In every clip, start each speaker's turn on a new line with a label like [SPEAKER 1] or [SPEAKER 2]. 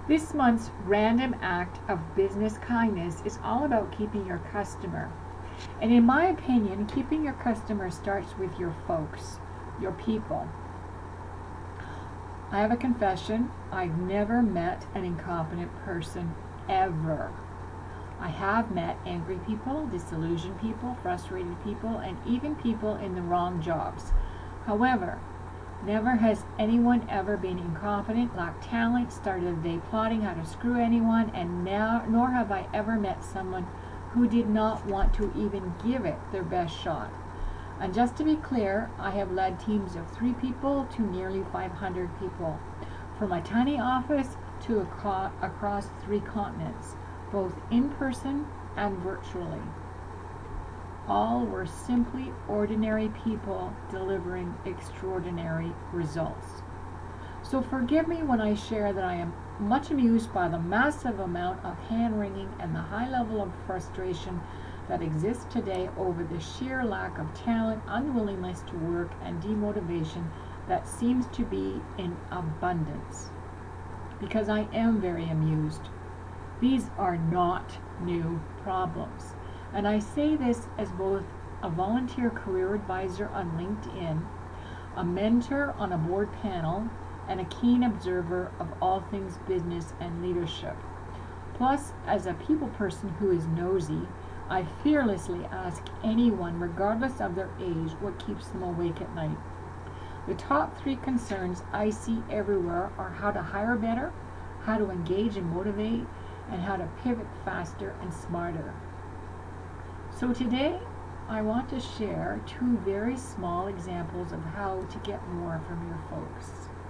[SPEAKER 1] This month's random act of business kindness is all about keeping your customer. And in my opinion, keeping your customer starts with your folks, your people. I have a confession. I've never met an incompetent person ever. I have met angry people, disillusioned people, frustrated people, and even people in the wrong jobs. However, never has anyone ever been incompetent, lacked talent, started a day plotting how to screw anyone, and nor have I ever met someone who did not want to even give it their best shot. And just to be clear, I have led teams of 3 people to nearly 500 people, from my tiny office to across 3 continents, both in person and virtually. All were simply ordinary people delivering extraordinary results. So forgive me when I share that I am much amused by the massive amount of hand-wringing and the high level of frustration that exists today over the sheer lack of talent, unwillingness to work, and demotivation that seems to be in abundance. Because I am very amused. These are not new problems. And I say this as both a volunteer career advisor on LinkedIn, a mentor on a board panel, and a keen observer of all things business and leadership. Plus, as a people person who is nosy, I fearlessly ask anyone, regardless of their age, what keeps them awake at night. The top 3 concerns I see everywhere are how to hire better, how to engage and motivate, and how to pivot faster and smarter. So today, I want to share 2 very small examples of how to get more from your folks.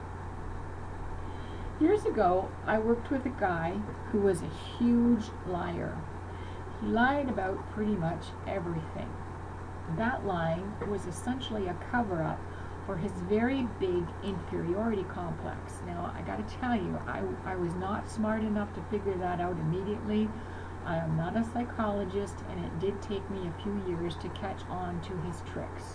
[SPEAKER 1] Years ago, I worked with a guy who was a huge liar. He lied about pretty much everything. That lying was essentially a cover-up for his very big inferiority complex. Now, I gotta tell you, I was not smart enough to figure that out immediately. I am not a psychologist, and it did take me a few years to catch on to his tricks.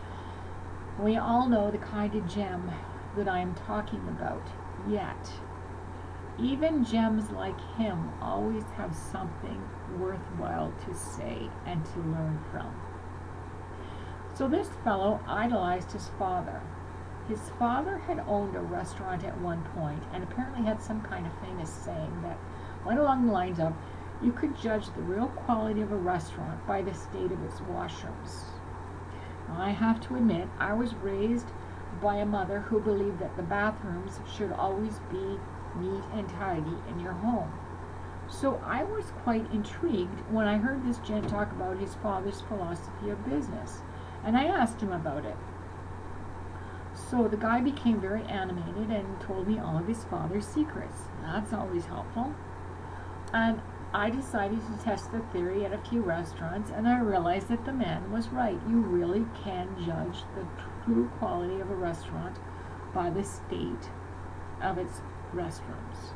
[SPEAKER 1] We all know the kind of gem that I am talking about, yet even gems like him always have something worthwhile to say and to learn from. So this fellow idolized his father. His father had owned a restaurant at one point and apparently had some kind of famous saying that went along the lines of, you could judge the real quality of a restaurant by the state of its washrooms. Now, I have to admit, I was raised by a mother who believed that the bathrooms should always be neat and tidy in your home. So I was quite intrigued when I heard this gent talk about his father's philosophy of business, and I asked him about it. So the guy became very animated and told me all of his father's secrets. That's always helpful. And I decided to test the theory at a few restaurants, and I realized that the man was right. You really can judge the true quality of a restaurant by the state of its restrooms.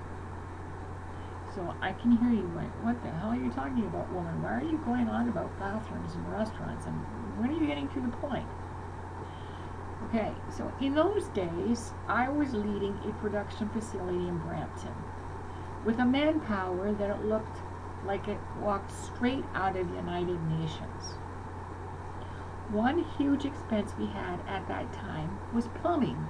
[SPEAKER 1] So I can hear you going, what the hell are you talking about, woman? Why are you going on about bathrooms in restaurants? And when are you getting to the point? Okay, so in those days, I was leading a production facility in Brampton with a manpower that it looked like it walked straight out of the United Nations. One huge expense we had at that time was plumbing.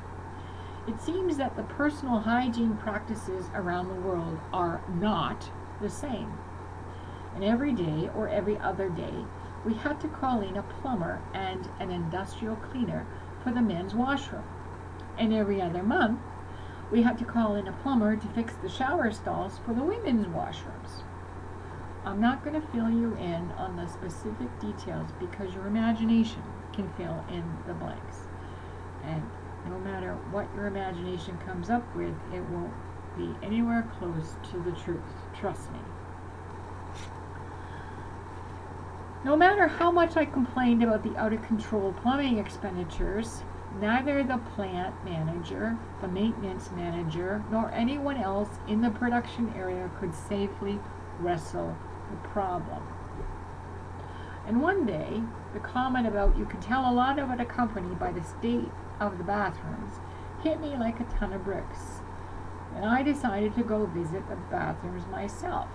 [SPEAKER 1] It seems that the personal hygiene practices around the world are not the same. And every day or every other day, we had to call in a plumber and an industrial cleaner for the men's washroom. And every other month, we had to call in a plumber to fix the shower stalls for the women's washrooms. I'm not going to fill you in on the specific details because your imagination can fill in the blanks. And no matter what your imagination comes up with, it won't be anywhere close to the truth. Trust me. No matter how much I complained about the out-of-control plumbing expenditures, neither the plant manager, the maintenance manager, nor anyone else in the production area could safely wrestle the problem. And one day, the comment about you can tell a lot about a company by the state of the bathrooms hit me like a ton of bricks. and I decided to go visit the bathrooms myself.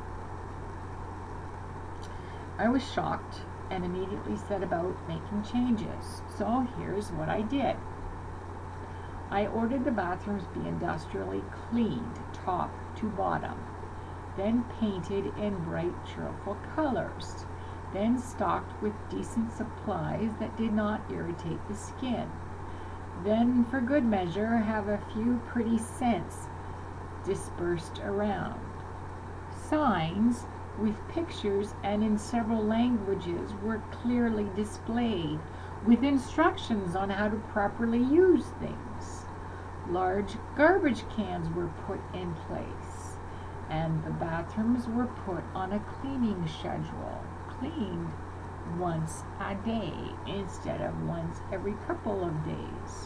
[SPEAKER 1] I was shocked and immediately set about making changes. So here's what I did. I ordered the bathrooms be industrially cleaned top to bottom, then painted in bright, cheerful colors, then stocked with decent supplies that did not irritate the skin. Then, for good measure, have a few pretty scents dispersed around. Signs with pictures and in several languages were clearly displayed, with instructions on how to properly use things. Large garbage cans were put in place, and the bathrooms were put on a cleaning schedule, cleaned once a day instead of once every couple of days.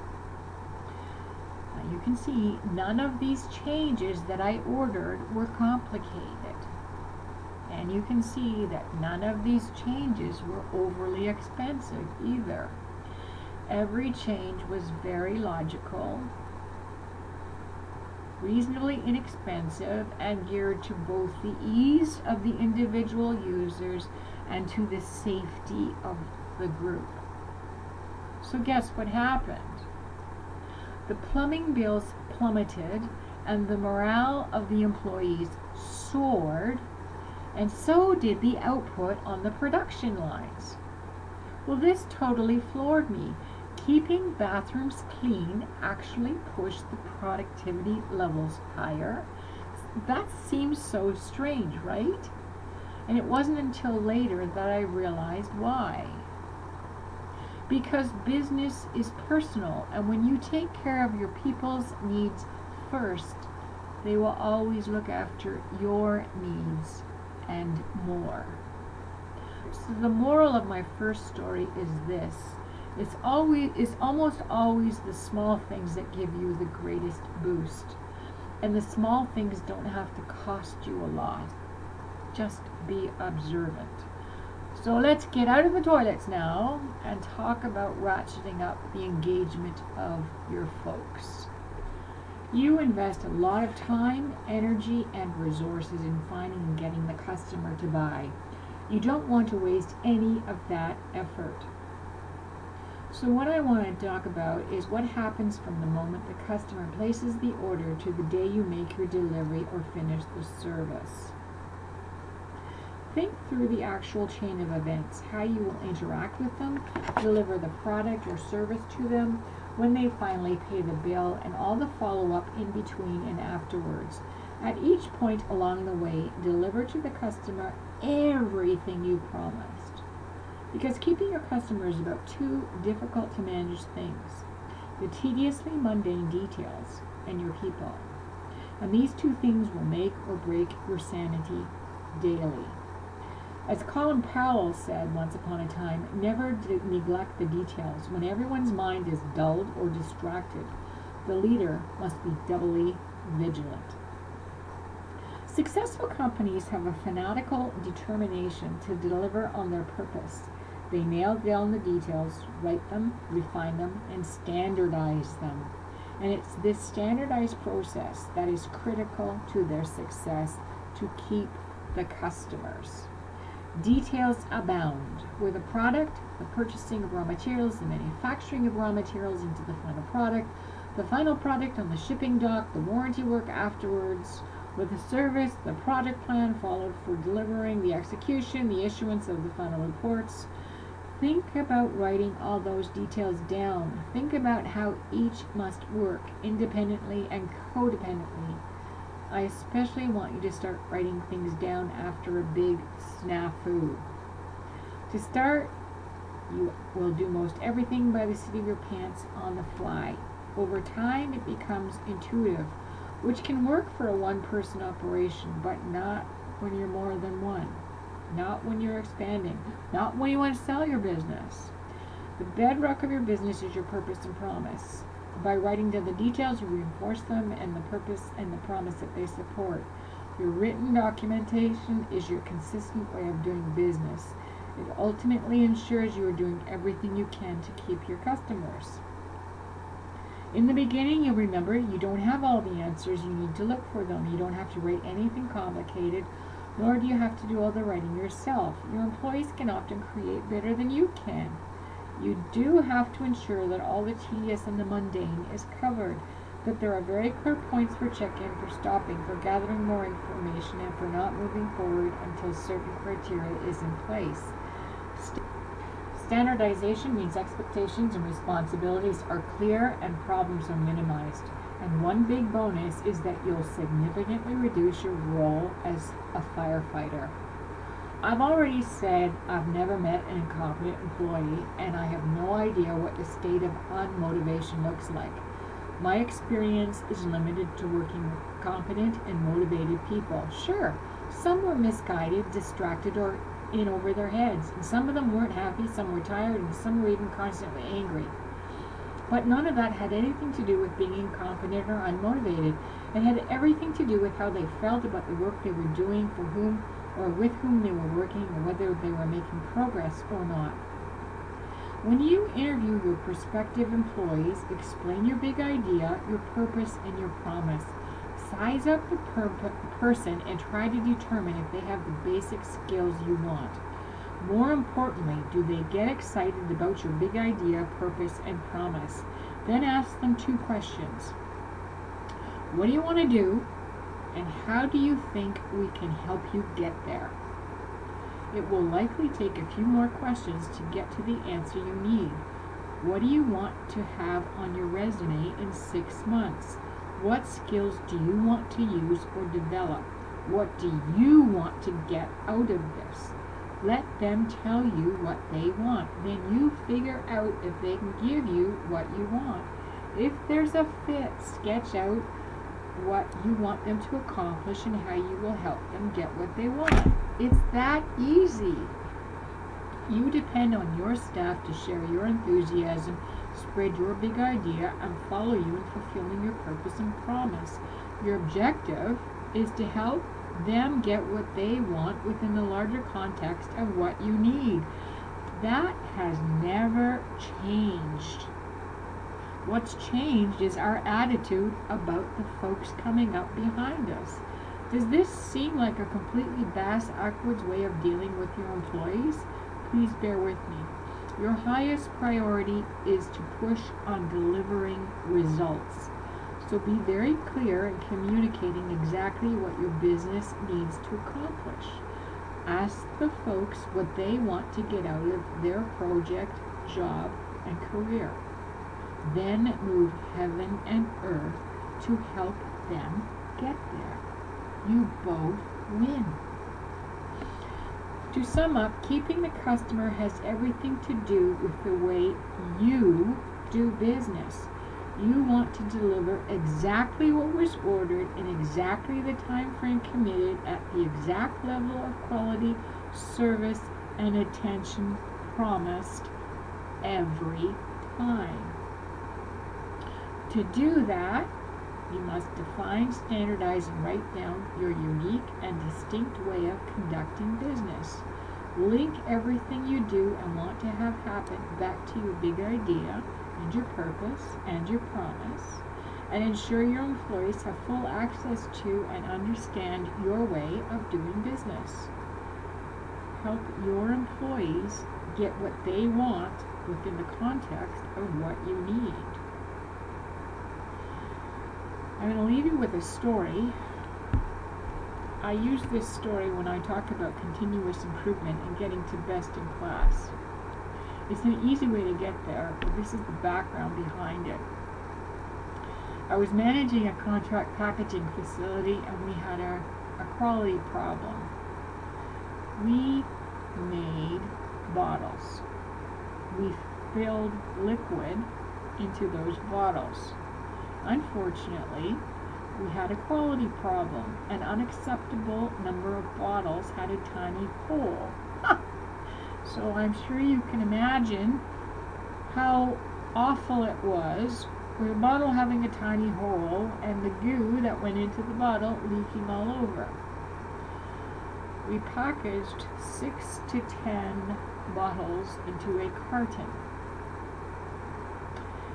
[SPEAKER 1] Now you can see none of these changes that I ordered were complicated. And you can see that none of these changes were overly expensive either. Every change was very logical, reasonably inexpensive, and geared to both the ease of the individual users and to the safety of the group. So guess what happened? The plumbing bills plummeted and the morale of the employees soared, and so did the output on the production lines. Well, this totally floored me. Keeping bathrooms clean actually pushed the productivity levels higher. That seems so strange, right? And it wasn't until later that I realized why. Because business is personal, and when you take care of your people's needs first, they will always look after your needs and more. So the moral of my first story is this. It's almost always the small things that give you the greatest boost. And the small things don't have to cost you a lot. Just be observant. So let's get out of the toilets now and talk about ratcheting up the engagement of your folks. You invest a lot of time, energy, and resources in finding and getting the customer to buy. You don't want to waste any of that effort. So what I want to talk about is what happens from the moment the customer places the order to the day you make your delivery or finish the service. Think through the actual chain of events, how you will interact with them, deliver the product or service to them, when they finally pay the bill, and all the follow-up in between and afterwards. At each point along the way, deliver to the customer everything you promised. Because keeping your customers is about two difficult to manage things: the tediously mundane details and your people. And these two things will make or break your sanity daily. As Colin Powell said once upon a time, never neglect the details. When everyone's mind is dulled or distracted, the leader must be doubly vigilant. Successful companies have a fanatical determination to deliver on their purpose. They nail down the details, write them, refine them, and standardize them. And it's this standardized process that is critical to their success to keep the customers. Details abound, where the product, the purchasing of raw materials, the manufacturing of raw materials into the final product on the shipping dock, the warranty work afterwards, with the service, the project plan followed for delivering, the execution, the issuance of the final reports. Think about writing all those details down. Think about how each must work independently and codependently. I especially want you to start writing things down after a big snafu. To start, you will do most everything by the seat of your pants on the fly. Over time, it becomes intuitive, which can work for a one-person operation, but not when you're more than one. Not when you're expanding. Not when you want to sell your business. The bedrock of your business is your purpose and promise. By writing down the details, you reinforce them and the purpose and the promise that they support. Your written documentation is your consistent way of doing business. It ultimately ensures you are doing everything you can to keep your customers. In the beginning, you'll remember you don't have all the answers. You need to look for them. You don't have to write anything complicated, nor do you have to do all the writing yourself. Your employees can often create better than you can. You do have to ensure that all the tedious and the mundane is covered, that there are very clear points for check-in, for stopping, for gathering more information, and for not moving forward until certain criteria is in place. Standardization means expectations and responsibilities are clear and problems are minimized. And one big bonus is that you'll significantly reduce your role as a firefighter. I've already said I've never met an incompetent employee, and I have no idea what the state of unmotivation looks like. My experience is limited to working with competent and motivated people. Sure, some were misguided, distracted, or in over their heads, and some of them weren't happy, some were tired, and some were even constantly angry. But none of that had anything to do with being incompetent or unmotivated. It had everything to do with how they felt about the work they were doing, for whom or with whom they were working, or whether they were making progress or not. When you interview your prospective employees, explain your big idea, your purpose, and your promise. Size up the person and try to determine if they have the basic skills you want. More importantly, do they get excited about your big idea, purpose, and promise? Then ask them 2 questions. What do you want to do? And how do you think we can help you get there? It will likely take a few more questions to get to the answer you need. What do you want to have on your resume in 6 months? What skills do you want to use or develop? What do you want to get out of this? Let them tell you what they want. Then you figure out if they can give you what you want. If there's a fit, sketch out what you want them to accomplish and how you will help them get what they want. It's that easy. You depend on your staff to share your enthusiasm, spread your big idea, and follow you in fulfilling your purpose and promise. Your objective is to help them get what they want within the larger context of what you need. That has never changed. What's changed is our attitude about the folks coming up behind us. Does this seem like a completely bass-backwards way of dealing with your employees? Please bear with me. Your highest priority is to push on delivering results. So be very clear in communicating exactly what your business needs to accomplish. Ask the folks what they want to get out of their project, job, and career. Then move heaven and earth to help them get there. You both win. To sum up, keeping the customer has everything to do with the way you do business. You want to deliver exactly what was ordered in exactly the time frame committed at the exact level of quality, service, and attention promised every time. To do that, you must define, standardize, and write down your unique and distinct way of conducting business. Link everything you do and want to have happen back to your big idea and your purpose and your promise, and ensure your employees have full access to and understand your way of doing business. Help your employees get what they want within the context of what you need. I'm going to leave you with a story. I use this story when I talk about continuous improvement and getting to best in class. It's an easy way to get there, but this is the background behind it. I was managing a contract packaging facility and we had a quality problem. We made bottles. We filled liquid into those bottles. Unfortunately, we had a quality problem. An unacceptable number of bottles had a tiny hole. So I'm sure you can imagine how awful it was with a bottle having a tiny hole and the goo that went into the bottle leaking all over. We packaged 6 to 10 bottles into a carton.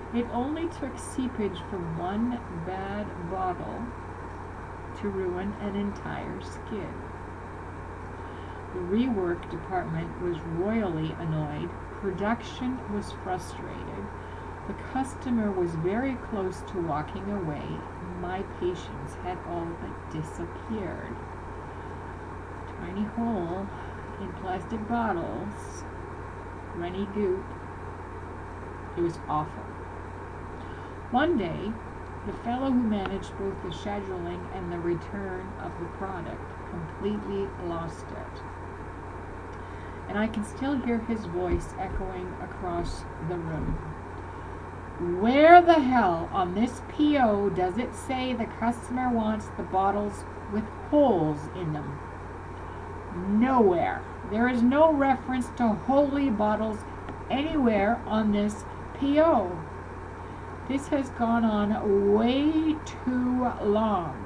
[SPEAKER 1] It only took seepage from one bad bottle to ruin an entire skid. The rework department was royally annoyed. Production was frustrated. The customer was very close to walking away. My patience had all but disappeared. Tiny hole in plastic bottles, runny goop. It was awful. One day, the fellow who managed both the scheduling and the return of the product completely lost it. And I can still hear his voice echoing across the room. Where the hell on this PO does it say the customer wants the bottles with holes in them? Nowhere. There is no reference to holy bottles anywhere on this PO. This has gone on way too long.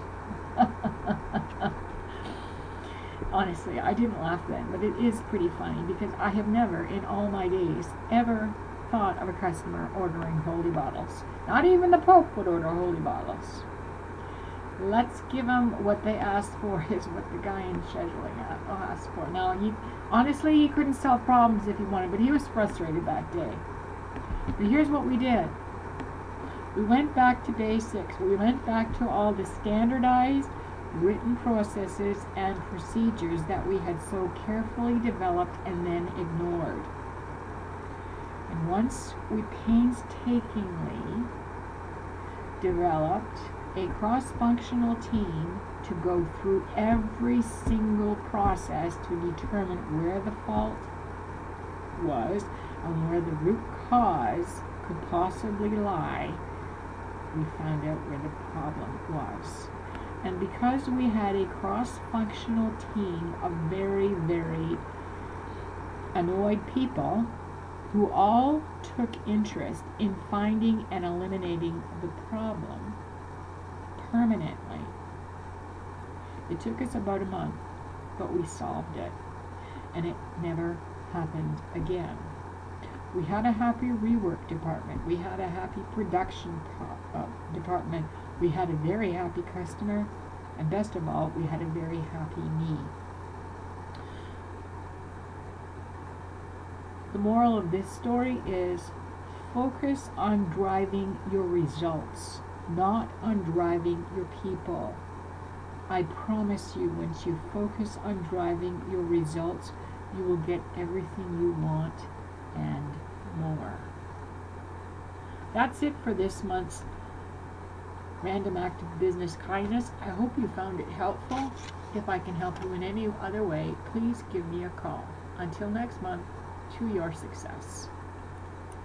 [SPEAKER 1] Honestly, I didn't laugh then, but it is pretty funny because I have never in all my days ever thought of a customer ordering holy bottles. Not even the Pope would order holy bottles. Let's give them what they asked for is what the guy in scheduling asked for. Now, honestly, he couldn't solve problems if he wanted, but he was frustrated that day. But here's what we did. We went back to basics. We went back to all the standardized written processes and procedures that we had so carefully developed and then ignored. And once we painstakingly developed a cross-functional team to go through every single process to determine where the fault was and where the root cause could possibly lie, we found out where the problem was. And because we had a cross-functional team of very, very annoyed people who all took interest in finding and eliminating the problem permanently. It took us about a month, but we solved it, and it never happened again. We had a happy rework department. We had a happy production department. We had a very happy customer, and best of all, we had a very happy me. The moral of this story is focus on driving your results, not on driving your people. I promise you, once you focus on driving your results, you will get everything you want and more. That's it for this month's Random Act of Business Kindness. I hope you found it helpful. If I can help you in any other way, please give me a call. Until next month, to your success.